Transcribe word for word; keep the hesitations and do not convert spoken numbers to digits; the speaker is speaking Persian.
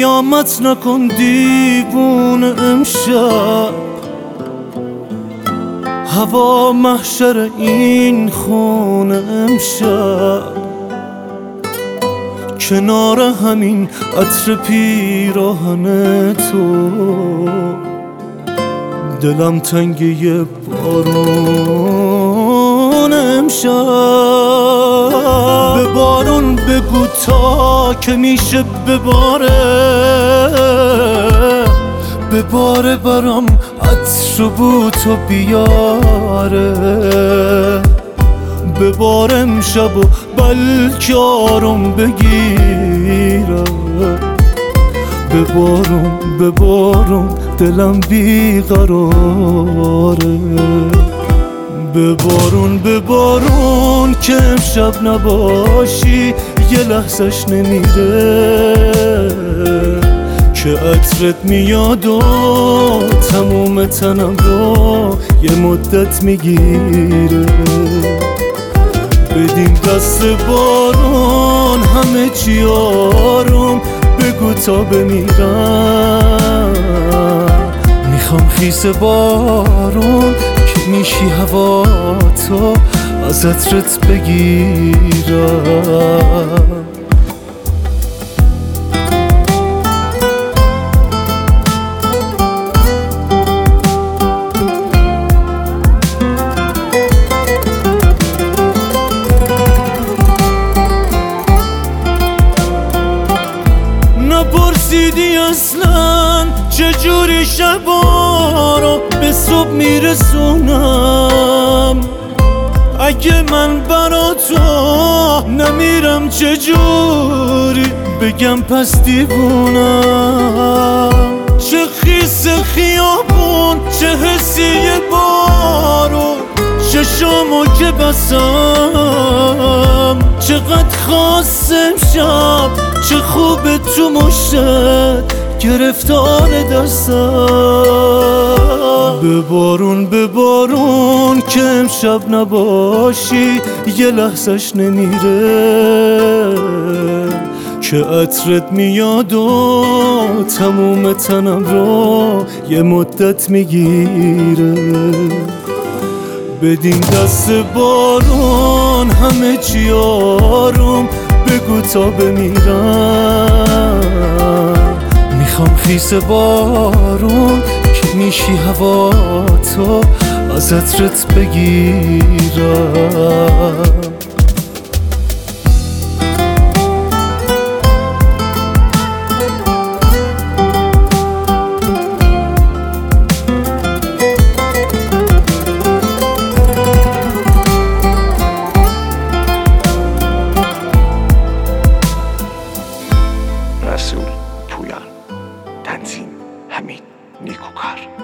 قیامت نکن دیوونه امشب، هوا محشر این خونه امشب. کنار همین عطر پیراهن تو دلم تنگ یه بارون امشب. به بارون بگو تا که میشه بباره، بباره برام عطر بو تو بیاره. ببار امشب و بلکه آروم بگیره. ببارون ببارون دلم بیقراره. ببارون ببارون که امشب نباشی یه لحظش نمیره، که عطرت میاد و تموم تنم رو یه مدت میگیره. بدیم دست بارون همه چی آروم، بگو تا بمیرم. میخوام خیس بارون که میشی هوا تو از عطرت بگیرم. نپرسیدی اصلا چجوری شبا رو به صبح میرسونم. اگه من برا تو نمیرم چجوری بگم پس دیوونم. چه خیس خیابون، چه حسی بارون، چشامو که بسم. چقدر خواستم شب، چه خوبه تو مشت گرفتار دستم. ببارون ببارون که امشب نباشی یه لحظش نمیره، که عطرت میاد و تموم تنم رو یه مدت میگیره. بدین دست بارون همه چی آروم، بگو تا بمیرم. میخوام خیس بارون که میشی هوا تو از عطرت بگیرم. رسول پویان، تنظیم حمید نیکوکار.